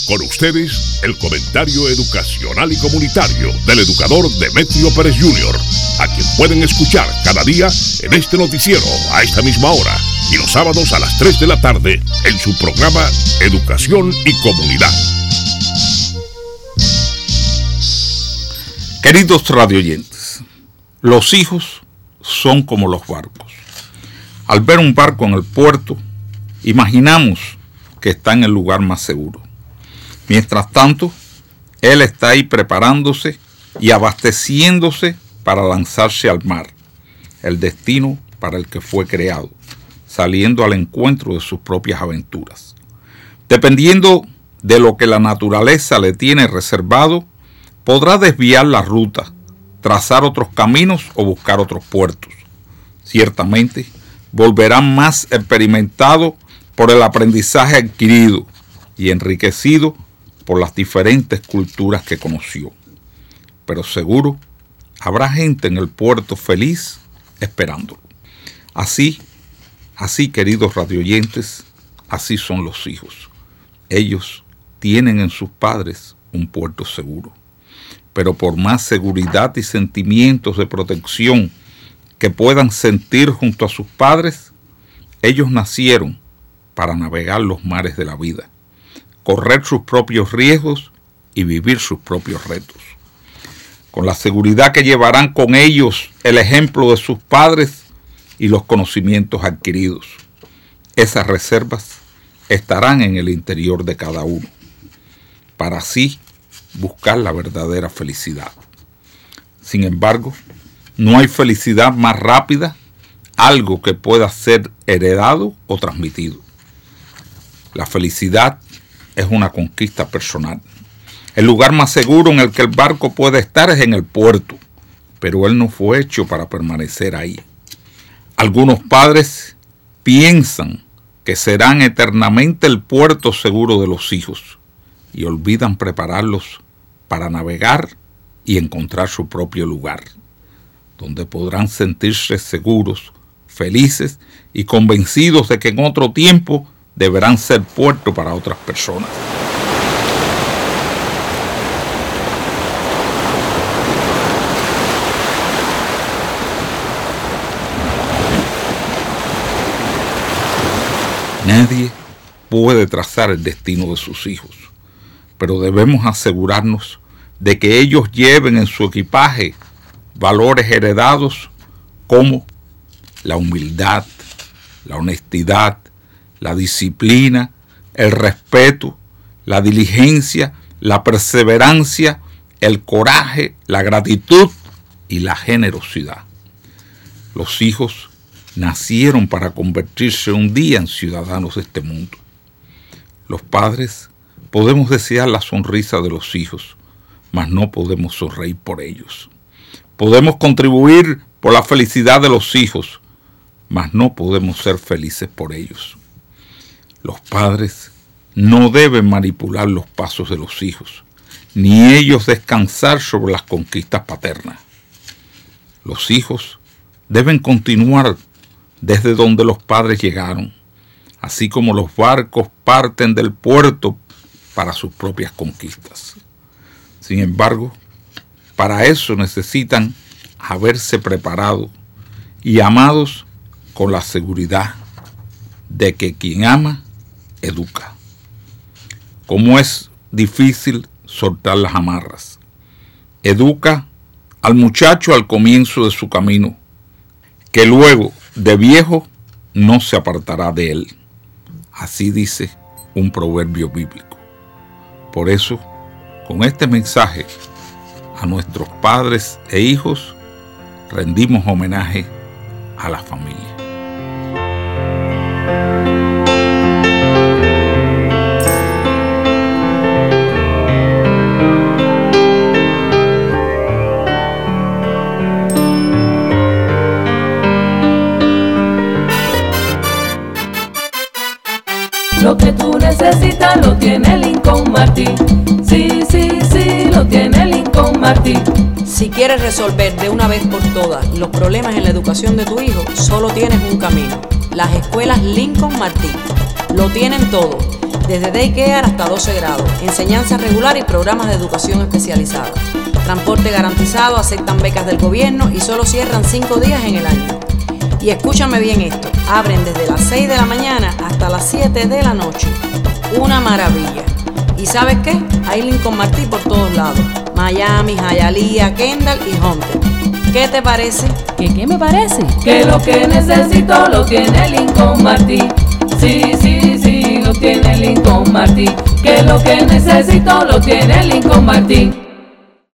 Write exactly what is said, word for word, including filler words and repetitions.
Con ustedes, el comentario educacional y comunitario del educador Demetrio Pérez junior, a quien pueden escuchar cada día en este noticiero a esta misma hora y los sábados a las tres de la tarde en su programa Educación y Comunidad. Queridos radioyentes, los hijos son como los barcos. Al ver un barco en el puerto, imaginamos que está en el lugar más seguro. Mientras tanto, él está ahí preparándose y abasteciéndose para lanzarse al mar, el destino para el que fue creado, saliendo al encuentro de sus propias aventuras. Dependiendo de lo que la naturaleza le tiene reservado, podrá desviar la ruta, trazar otros caminos o buscar otros puertos. Ciertamente, volverá más experimentado por el aprendizaje adquirido y enriquecido por las diferentes culturas que conoció. Pero seguro habrá gente en el puerto feliz esperándolo. Así, así queridos radioyentes, así son los hijos. Ellos tienen en sus padres un puerto seguro. Pero por más seguridad y sentimientos de protección que puedan sentir junto a sus padres, ellos nacieron para navegar los mares de la vida, correr sus propios riesgos y vivir sus propios retos. Con la seguridad que llevarán con ellos el ejemplo de sus padres y los conocimientos adquiridos. Esas reservas estarán en el interior de cada uno, para así buscar la verdadera felicidad. Sin embargo, no hay felicidad más rápida, algo que pueda ser heredado o transmitido. La felicidad es una conquista personal. El lugar más seguro en el que el barco puede estar es en el puerto, pero él no fue hecho para permanecer ahí. Algunos padres piensan que serán eternamente el puerto seguro de los hijos y olvidan prepararlos para navegar y encontrar su propio lugar, donde podrán sentirse seguros, felices y convencidos de que en otro tiempo deberán ser puerto para otras personas. Nadie puede trazar el destino de sus hijos, pero debemos asegurarnos de que ellos lleven en su equipaje valores heredados como la humildad, la honestidad, la disciplina, el respeto, la diligencia, la perseverancia, el coraje, la gratitud y la generosidad. Los hijos nacieron para convertirse un día en ciudadanos de este mundo. Los padres podemos desear la sonrisa de los hijos, mas no podemos sonreír por ellos. Podemos contribuir por la felicidad de los hijos, mas no podemos ser felices por ellos. Los padres no deben manipular los pasos de los hijos, ni ellos descansar sobre las conquistas paternas. Los hijos deben continuar desde donde los padres llegaron, así como los barcos parten del puerto para sus propias conquistas. Sin embargo, para eso necesitan haberse preparado y amados con la seguridad de que quien ama, educa. Como es difícil soltar las amarras. Educa al muchacho al comienzo de su camino, que luego de viejo no se apartará de él. Así dice un proverbio bíblico. Por eso, con este mensaje a nuestros padres e hijos, rendimos homenaje a la familia. Lo que tú necesitas lo tiene Lincoln Martin. Sí, sí, sí, lo tiene Lincoln Martin. Si quieres resolver de una vez por todas los problemas en la educación de tu hijo, solo tienes un camino: las escuelas Lincoln Martin. Lo tienen todo: desde daycare hasta doce grados, enseñanza regular y programas de educación especializada. Transporte garantizado, aceptan becas del gobierno y solo cierran cinco días en el año. Y escúchame bien esto, abren desde las seis de la mañana hasta las siete de la noche. Una maravilla. ¿Y sabes qué? Hay Lincoln Martí por todos lados. Miami, Hialeah, Kendall y Hunter. ¿Qué te parece? ¿Qué qué me parece? Que lo que necesito lo tiene Lincoln Martí. Sí, sí, sí, lo tiene Lincoln Martí. Que lo que necesito lo tiene Lincoln Martí.